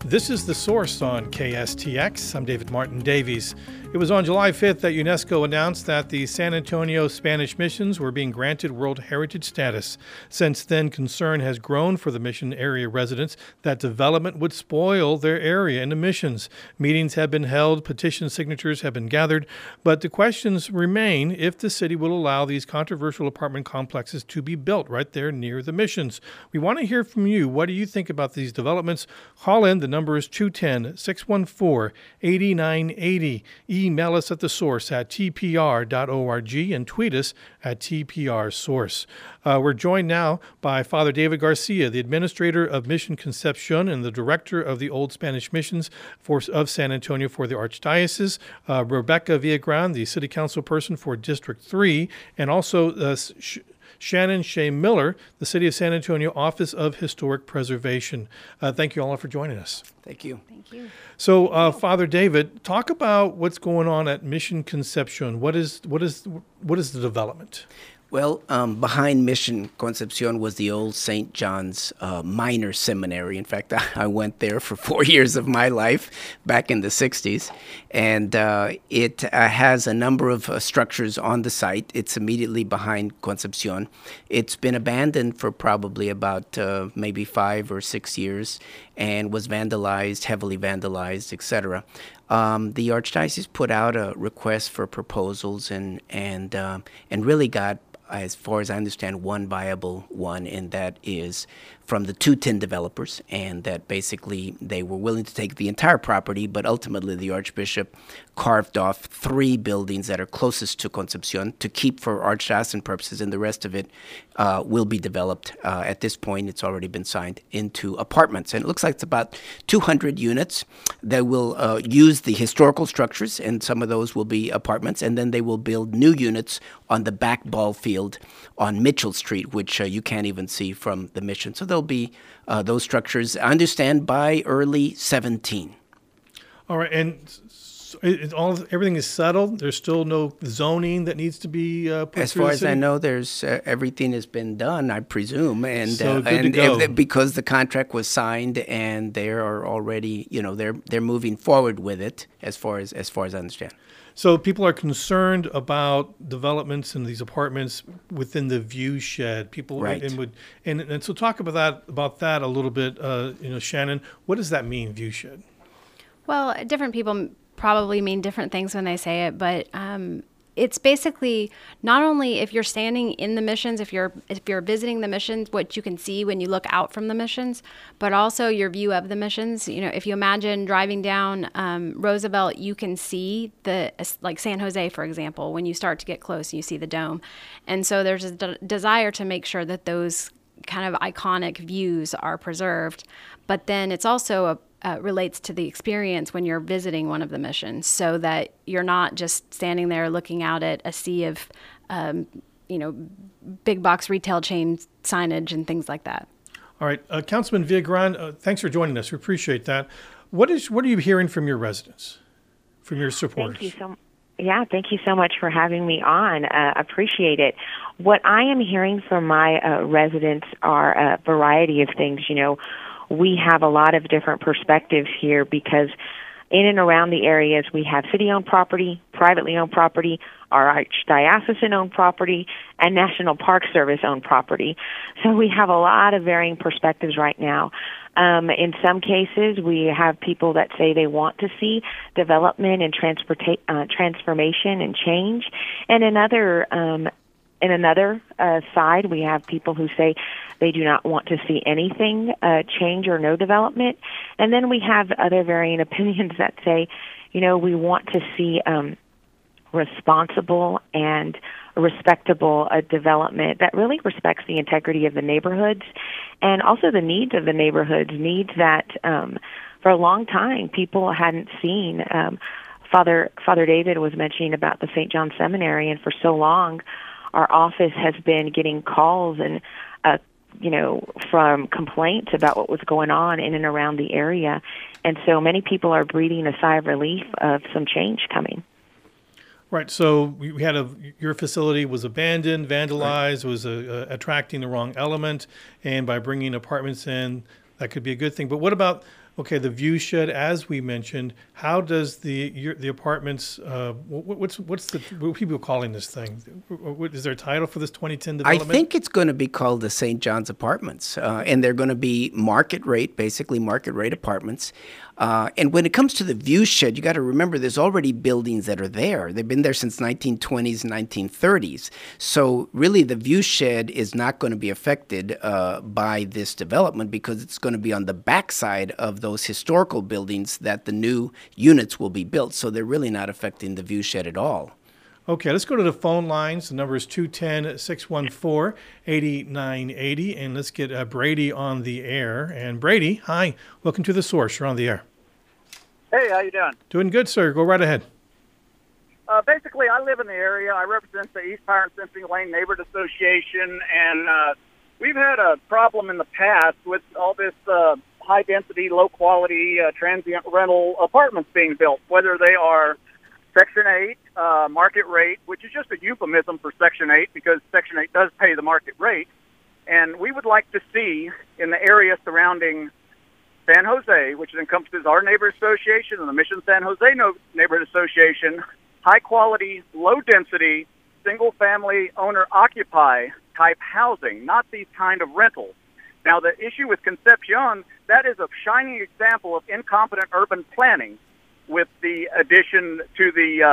This is The Source on KSTX. I'm David Martin Davies. It was on July 5th that UNESCO announced that the San Antonio Spanish missions were being granted World Heritage status. Since then, concern has grown for the mission area residents that development would spoil their area and the missions. Meetings have been held, petition signatures have been gathered, but the questions remain if the city will allow these controversial apartment complexes to be built right there near the missions. We want to hear from you. What do you think about these developments? Call in. The number is 210-614-8980. Email us at thesource@tpr.org and tweet us at tprsource. We're joined now by Father David Garcia, the administrator of Mission Concepcion and the director of the Old Spanish Missions of San Antonio for the Archdiocese, Rebecca Villagran, the city council person for District 3, and also Shannon Shea Miller, the City of San Antonio Office of Historic Preservation. Thank you all for joining us. Thank you. Thank you. So, Father David, talk about what's going on at Mission Concepcion. What is the development? Well, behind Mission Concepcion was the old St. John's Minor Seminary. In fact, I went there for 4 years of my life back in the 60s. And it has a number of structures on the site. It's immediately behind Concepcion. It's been abandoned for probably about maybe 5 or 6 years and was vandalized, heavily vandalized, etc. The Archdiocese put out a request for proposals and really got, as far as I understand, one viable one, and that is from the 210 developers, and that basically they were willing to take the entire property, but ultimately the Archbishop carved off 3 buildings that are closest to Concepcion to keep for archdiocesan purposes, and the rest of it will be developed. At this point, it's already been signed into apartments, and it looks like it's about 200 units that will use the historical structures, and some of those will be apartments, and then they will build new units on the back ball field on Mitchell Street, which you can't even see from the mission. So there'll be those structures, I understand, by early 17. All right, and everything is settled? There's still no zoning that needs to be put as through far the as city? I know, there's everything has been done, I presume, and So good to go. Because the contract was signed, and they are already, they're moving forward with it, as far as I understand. So people are concerned about developments in these apartments within the view shed. People Right. and so talk about that a little bit. Shannon, what does that mean, view shed? Well, different people probably mean different things when they say it, but it's basically not only if you're standing in the missions, if you're visiting the missions, what you can see when you look out from the missions, but also your view of the missions. If you imagine driving down Roosevelt, you can see like San Jose, for example. When you start to get close, you see the dome, and so there's a desire to make sure that those kind of iconic views are preserved. But then it's also relates to the experience when you're visiting one of the missions, so that you're not just standing there looking out at a sea of, big box retail chain signage and things like that. All right, Councilman Villagran, thanks for joining us. We appreciate that. What are you hearing from your residents, from your supporters? Thank you so much for having me on. Appreciate it. What I am hearing from my residents are a variety of things. We have a lot of different perspectives here because in and around the areas we have city-owned property, privately owned property, our archdiocesan-owned property, and National Park Service-owned property. So we have a lot of varying perspectives right now. In some cases, we have people that say they want to see development and transformation and change, and in another side, we have people who say they do not want to see anything change or no development. And then we have other varying opinions that say, we want to see responsible and respectable development that really respects the integrity of the neighborhoods and also the needs of the neighborhoods, needs that for a long time people hadn't seen. Father David was mentioning about the St. John Seminary, and for so long, our office has been getting calls and, from complaints about what was going on in and around the area. And so many people are breathing a sigh of relief of some change coming. Right. So we had your facility was abandoned, vandalized, was attracting the wrong element, and by bringing apartments in, that could be a good thing. But what about Okay, the view shed, as we mentioned, how does the apartments? What's what are people calling this thing? What is there a title for this 2010 I development? think it's going to be called the St. John's Apartments, and they're going to be market rate, basically market rate apartments. And when it comes to the view shed, you got to remember there's already buildings that are there. They've been there since 1920s, 1930s. So really, the view shed is not going to be affected by this development because it's going to be on the backside of those historical buildings that the new units will be built. So they're really not affecting the view shed at all. Okay, let's go to the phone lines. The number is 210-614-8980, and let's get Brady on the air. And Brady, hi, welcome to The Source. You're on the air. Hey, how you doing? Doing good, sir. Go right ahead. Basically, I live in the area. I represent the East Hiram Symphony Lane Neighborhood Association, and we've had a problem in the past with all this high-density, low-quality transient rental apartments being built, whether they are Section 8, market rate, which is just a euphemism for Section 8 because Section 8 does pay the market rate. And we would like to see in the area surrounding San Jose, which encompasses our neighborhood association and the Mission San Jose Neighborhood Association, high-quality, low-density, single-family owner-occupy type housing, not these kind of rentals. Now, the issue with Concepcion, that is a shining example of incompetent urban planning with the addition to the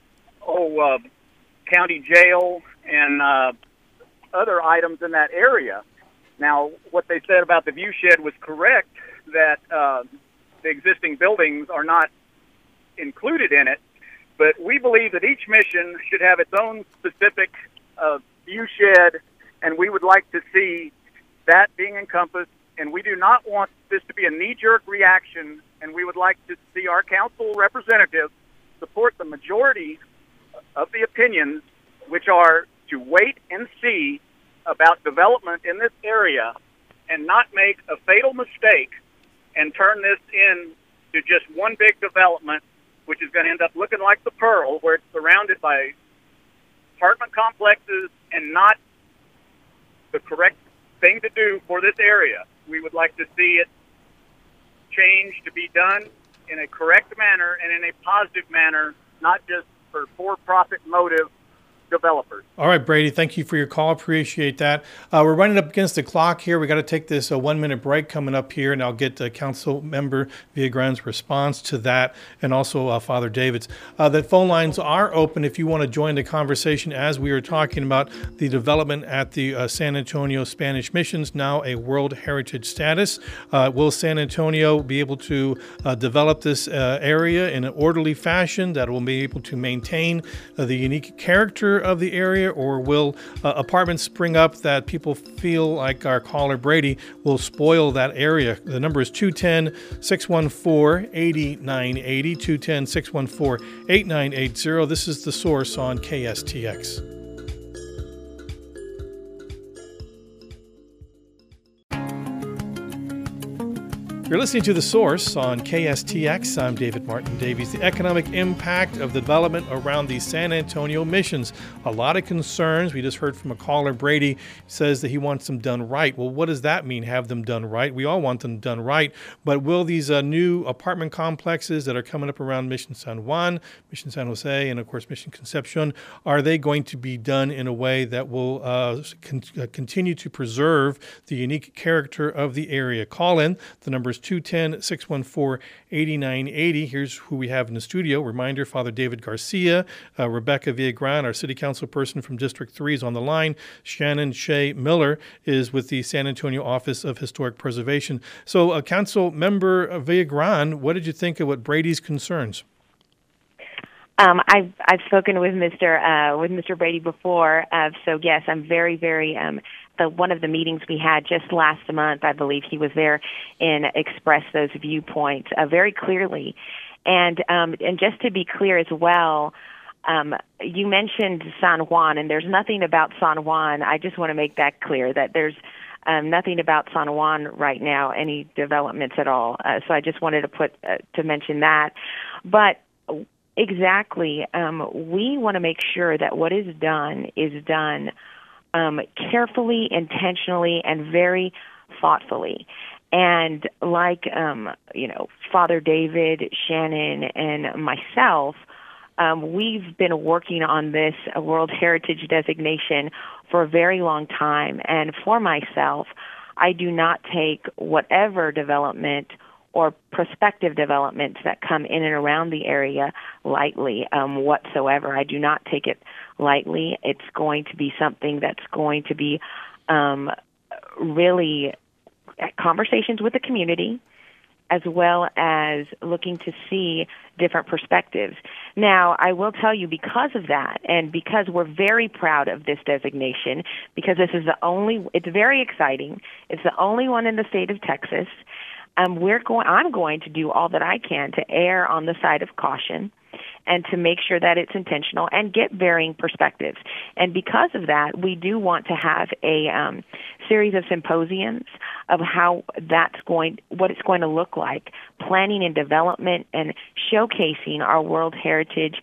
county jail and other items in that area. Now, what they said about the view shed was correct, that the existing buildings are not included in it, but we believe that each mission should have its own specific view shed, and we would like to see that being encompassed, and we do not want this to be a knee-jerk reaction, and we would like to see our council representatives support the majority of the opinions, which are to wait and see about development in this area and not make a fatal mistake and turn this into just one big development, which is going to end up looking like the Pearl, where it's surrounded by apartment complexes and not the correct thing to do for this area. We would like to see it change to be done in a correct manner and in a positive manner, not just for-profit motive developers. All right, Brady, thank you for your call. Appreciate that. We're running up against the clock here. We got to take this 1 minute break coming up here, and I'll get Council Member Villagran's response to that, and also Father David's. The phone lines are open if you want to join the conversation as we are talking about the development at the San Antonio Spanish Missions, now a World Heritage status. Will San Antonio be able to develop this area in an orderly fashion that will be able to maintain the unique character of the area, or will apartments spring up that people feel like our caller Brady will spoil that area? The number is 210-614-8980, 210-614-8980. This is The Source on KSTX. You're listening to The Source on KSTX. I'm David Martin Davies. The economic impact of the development around the San Antonio missions. A lot of concerns. We just heard from a caller, Brady, says that he wants them done right. Well, what does that mean, have them done right? We all want them done right. But will these new apartment complexes that are coming up around Mission San Juan, Mission San Jose, and of course Mission Concepcion, are they going to be done in a way that will continue to preserve the unique character of the area? Call in. The number is 210-614-8980. Here's who we have in the studio. Reminder, Father David Garcia, Rebecca Villagran, our city council person from District 3 is on the line. Shannon Shea Miller is with the San Antonio Office of Historic Preservation. So, Council Member Villagran, what did you think of what Brady's concerns? I've spoken with Mr. Brady before, so yes, I'm very, very. One of the meetings we had just last month, I believe he was there and expressed those viewpoints very clearly. And just to be clear as well, you mentioned San Juan, and there's nothing about San Juan. I just want to make that clear that there's nothing about San Juan right now, any developments at all. So I just wanted to mention that, but. Exactly. We want to make sure that what is done carefully, intentionally, and very thoughtfully. And like, Father David, Shannon, and myself, we've been working on this World Heritage designation for a very long time. And for myself, I do not take whatever development or prospective developments that come in and around the area lightly whatsoever. I do not take it lightly. It's going to be something that's going to be really conversations with the community, as well as looking to see different perspectives. Now, I will tell you, because of that, and because we're very proud of this designation, because this is it's very exciting. It's the only one in the state of Texas. I'm going to do all that I can to err on the side of caution and to make sure that it's intentional and get varying perspectives. And because of that, we do want to have a series of symposiums of what it's going to look like, planning and development, and showcasing our World Heritage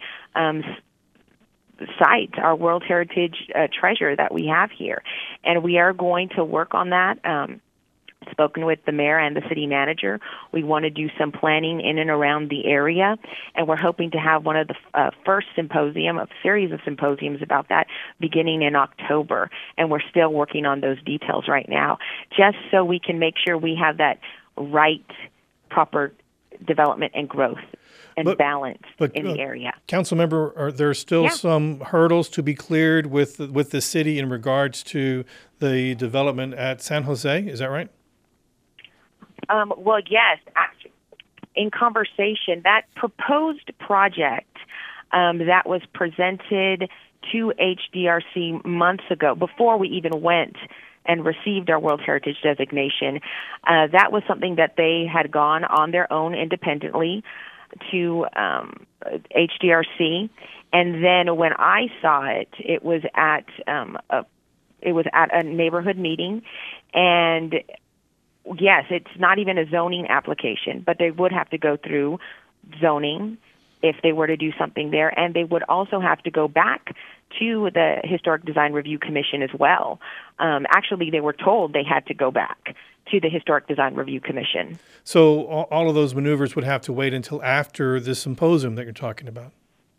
sites, our World Heritage treasure that we have here. And we are going to work on that. Spoken with the mayor and the city manager. We want to do some planning in and around the area, and we're hoping to have one of the first series of symposiums about that beginning in October, and we're still working on those details right now, just so we can make sure we have that right, proper development and growth and balance in the area. Councilmember, are there still some hurdles to be cleared with the city in regards to the development at San Jose? Is that right? Well, yes. Actually, in conversation, that proposed project that was presented to HDRC months ago, before we even went and received our World Heritage designation, that was something that they had gone on their own independently to HDRC. And then when I saw it, it was at a neighborhood meeting, and yes, it's not even a zoning application, but they would have to go through zoning if they were to do something there, and they would also have to go back to the Historic Design Review Commission as well. Actually, they were told they had to go back to the Historic Design Review Commission. So all of those maneuvers would have to wait until after the symposium that you're talking about?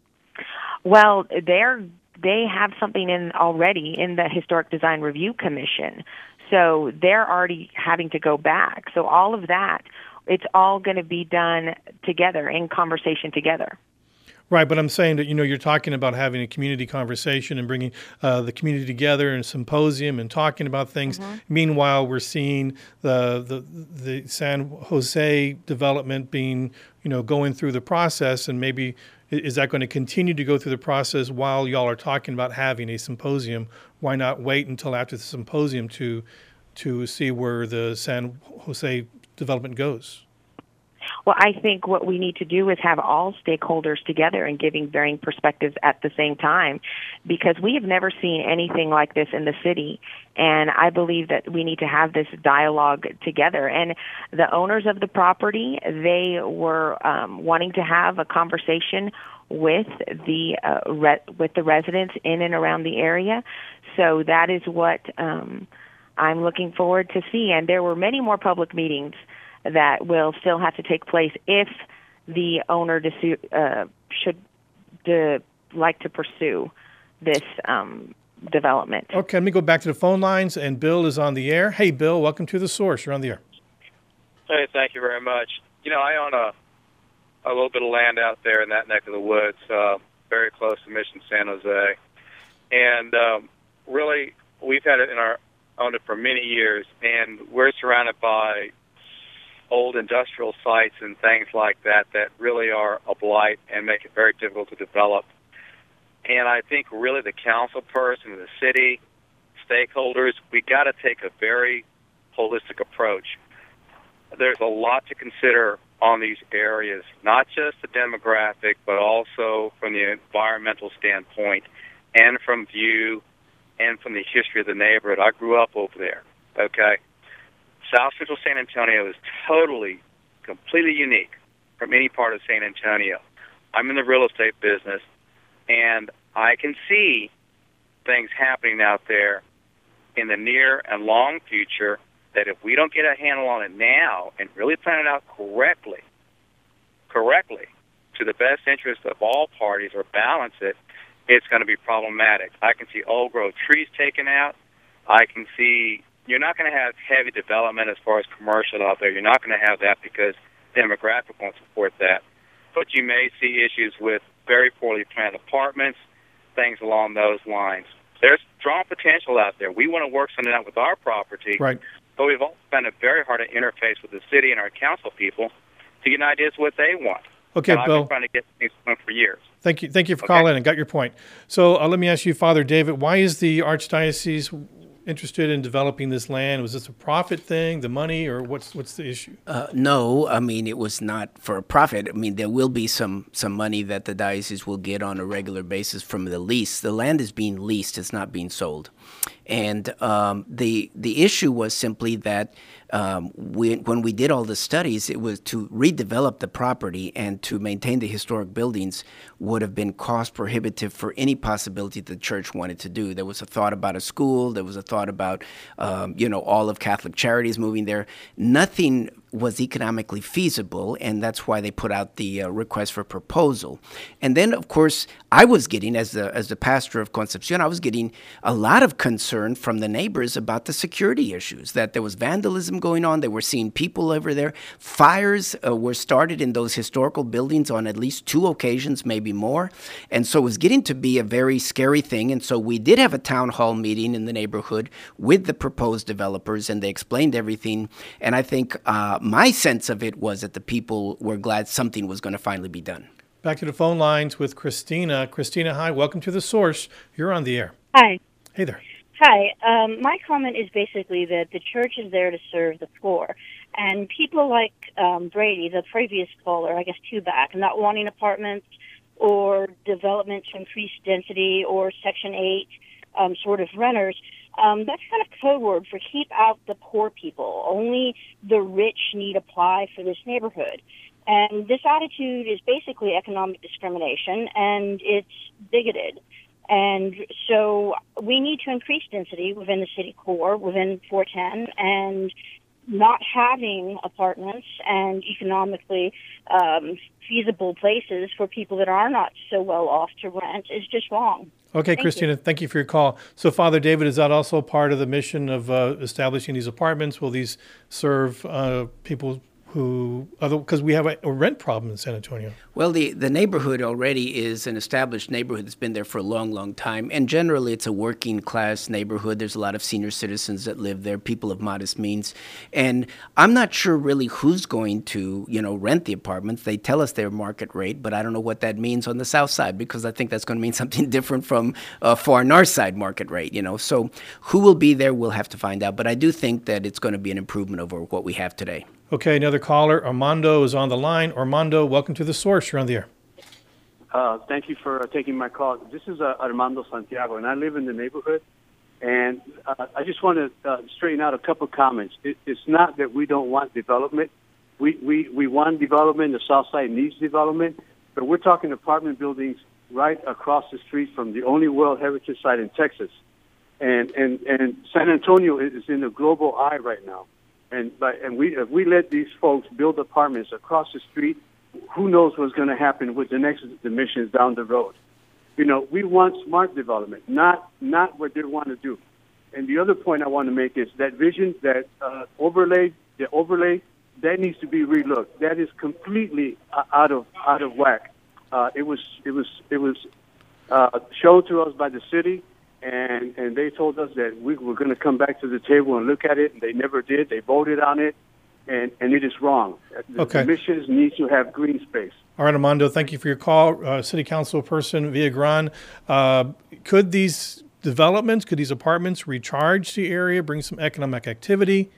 Well, they have something already in the Historic Design Review Commission. So they're already having to go back. So all of that, it's all going to be done together, in conversation together. Right, but I'm saying that, you're talking about having a community conversation and bringing the community together in a symposium and talking about things. Mm-hmm. Meanwhile, we're seeing the San Jose development being, going through the process, and maybe is that going to continue to go through the process while y'all are talking about having a symposium? Why not wait until after the symposium to see where the San Jose development goes? Well, I think what we need to do is have all stakeholders together and giving varying perspectives at the same time, because we have never seen anything like this in the city. And I believe that we need to have this dialogue together. And the owners of the property, they were wanting to have a conversation with the residents in and around the area. So that is what I'm looking forward to see. And there were many more public meetings that will still have to take place if the owner should like to pursue this development. Okay, let me go back to the phone lines, and Bill is on the air. Hey, Bill, welcome to The Source. You're on the air. Hey, thank you very much. I own a little bit of land out there in that neck of the woods, very close to Mission San Jose. And really, we've had it owned it for many years, and we're surrounded by old industrial sites and things like that really are a blight and make it very difficult to develop. And I think really the council person, the city, stakeholders, we got to take a very holistic approach. There's a lot to consider on these areas, not just the demographic, but also from the environmental standpoint and from view and from the history of the neighborhood. I grew up over there, okay? South Central San Antonio is completely unique from any part of San Antonio. I'm in the real estate business, and I can see things happening out there in the near and long future that if we don't get a handle on it now and really plan it out correctly, to the best interest of all parties or balance it, it's going to be problematic. I can see old-growth trees taken out. I can see you're not going to have heavy development as far as commercial out there. You're not going to have that because demographic won't support that. But you may see issues with very poorly planned apartments, things along those lines. There's strong potential out there. We want to work something out with our property, Right. but we've also found it very hard to interface with the city and our council people to get ideas what they want. Okay, and I've Bill. been trying to get things going for years. Thank you for Okay. calling and got your point. So let me ask you, Father David, why is the Archdiocese interested in developing this land? Was this a profit thing, the money, or what's the issue? No, I mean, it was not for a profit. I mean, there will be some money that the diocese will get on a regular basis from the lease. The land is being leased; it's not being sold. And the issue was simply that when we did all the studies, it was to redevelop the property and to maintain the historic buildings would have been cost prohibitive for any possibility the church wanted to do. There was a thought about a school. There was a thought about, all of Catholic Charities moving there. Nothing was economically feasible, and that's why they put out the request for proposal. And then, of course, I was getting, as the pastor of Concepcion, I was getting a lot of concern from the neighbors about the security issues, that there was vandalism going on. They were seeing people over there. Fires were started in those historical buildings on at least 2 occasions, maybe more. And so it was getting to be a very scary thing. And so we did have a town hall meeting in the neighborhood with the proposed developers, and they explained everything. And I think my sense of it was that the people were glad something was going to finally be done. Back to the phone lines with Christina. Christina, hi. Welcome to The Source. You're on the air. Hi. Hey there. Hi. My comment is basically that the church is there to serve the poor. And people like Brady, the previous caller, I guess 2 back, not wanting apartments or development to increase density or Section 8 sort of renters, that's kind of code word for keep out the poor people. Only the rich need apply for this neighborhood. And this attitude is basically economic discrimination, and it's bigoted. And so we need to increase density within the city core, within 410, and not having apartments and economically feasible places for people that are not so well off to rent is just wrong. Okay, Christina, thank you for your call. So, Father David, is that also part of the mission of establishing these apartments? Will these serve people because we have a rent problem in San Antonio? Well, the neighborhood already is an established neighborhood that's been there for a long, long time. And generally, it's a working class neighborhood. There's a lot of senior citizens that live there, people of modest means. And I'm not sure really who's going to, rent the apartments. They tell us they're market rate, but I don't know what that means on the south side, because I think that's going to mean something different from far north side market rate, So who will be there, we'll have to find out. But I do think that it's going to be an improvement over what we have today. Okay, another caller. Armando is on the line. Armando, welcome to The Source. You're on the air. Thank you for taking my call. This is Armando Santiago, and I live in the neighborhood. And I just want to straighten out a couple of comments. It's not that we don't want development. We want development. The South Side needs development. But we're talking apartment buildings right across the street from the only World Heritage Site in Texas. And San Antonio is in the global eye right now. And if we let these folks build apartments across the street, who knows what's going to happen with the next emissions down the road. We want smart development, not what they want to do. And the other point I want to make is that vision, that overlay, that needs to be relooked. That is completely out of whack. It was shown to us by the city. And they told us that we were going to come back to the table and look at it, and they never did. They voted on it, and it is wrong. Okay. The missions need to have green space. All right, Armando, thank you for your call. City Council person Villagran, could these developments, could these apartments recharge the area, bring some economic activity?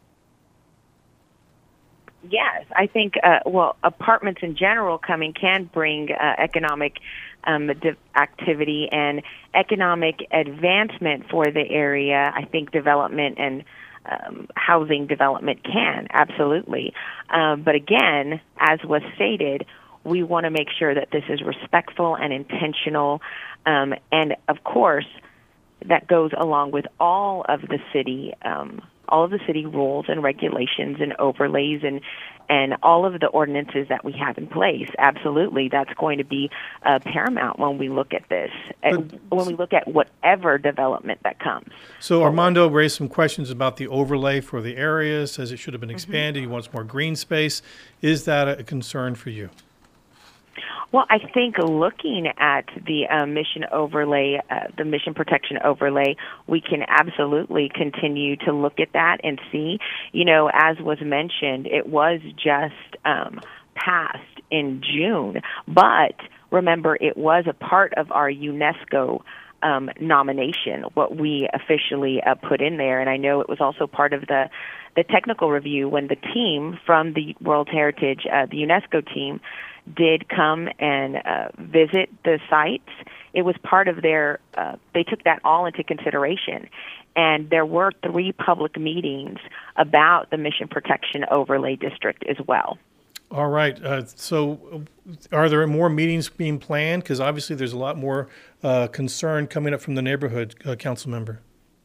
Yes, I think, apartments in general can bring economic activity and economic advancement for the area. I think development and housing development can, absolutely. But again, as was stated, we want to make sure that this is respectful and intentional. And, of course, that goes along with all of the city all of the city rules and regulations and overlays and all of the ordinances that we have in place. Absolutely, that's going to be paramount when we look at this, when we look at whatever development that comes. So Armando raised some questions about the overlay for the area, says it should have been expanded. He wants more green space. Is that a concern for you? Well, I think looking at the mission overlay, the mission protection overlay, we can absolutely continue to look at that and see. You know, as was mentioned, it was just passed in June, but remember, it was a part of our UNESCO nomination, what we officially put in there, and I know it was also part of the technical review when the team from the World Heritage, the UNESCO team, did come and visit the sites. It was part of their, they took that all into consideration. And there were 3 public meetings about the Mission Protection Overlay District as well. All right. So are there more meetings being planned? Because obviously there's a lot more concern coming up from the neighborhood, council member.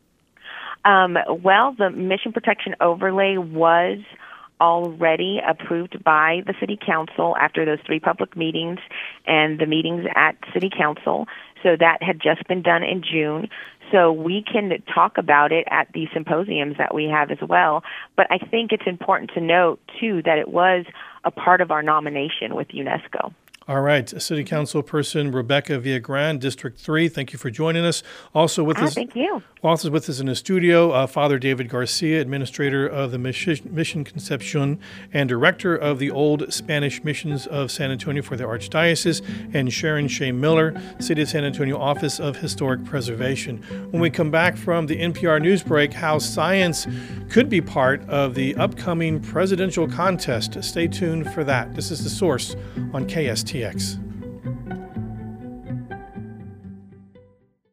Well, the Mission Protection Overlay was already approved by the City Council after those 3 public meetings and the meetings at City Council. So that had just been done in June. So we can talk about it at the symposiums that we have as well. But I think it's important to note, too, that it was a part of our nomination with UNESCO. All right. City Council person Rebecca Villagrán, District 3, thank you for joining us. Also with us, thank you. Also with us in the studio, Father David Garcia, administrator of the Mission Concepcion and director of the Old Spanish Missions of San Antonio for the Archdiocese, and Sharon Shea Miller, City of San Antonio Office of Historic Preservation. When we come back from the NPR news break, how science could be part of the upcoming presidential contest. Stay tuned for that. This is The Source on KSTX.